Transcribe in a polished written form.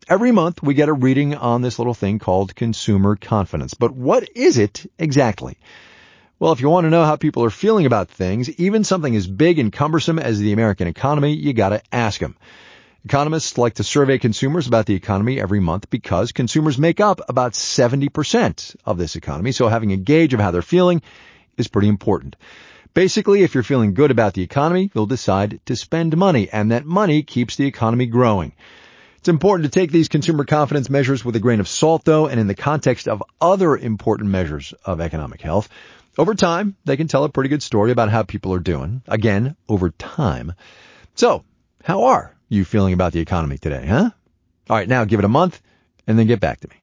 Every month we get a reading on this little thing called consumer confidence. But what is it exactly? Well, if you want to know how people are feeling about things, even something as big and cumbersome as the American economy, you got to ask them. Economists like to survey consumers about the economy every month because consumers make up about 70% of this economy. So having a gauge of how they're feeling is pretty important. Basically, if you're feeling good about the economy, you'll decide to spend money, and that money keeps the economy growing. It's important to take these consumer confidence measures with a grain of salt, though, and in the context of other important measures of economic health. Over time, they can tell a pretty good story about how people are doing. Again, over time. So, how are you feeling about the economy today, huh? All right, now give it a month and then get back to me.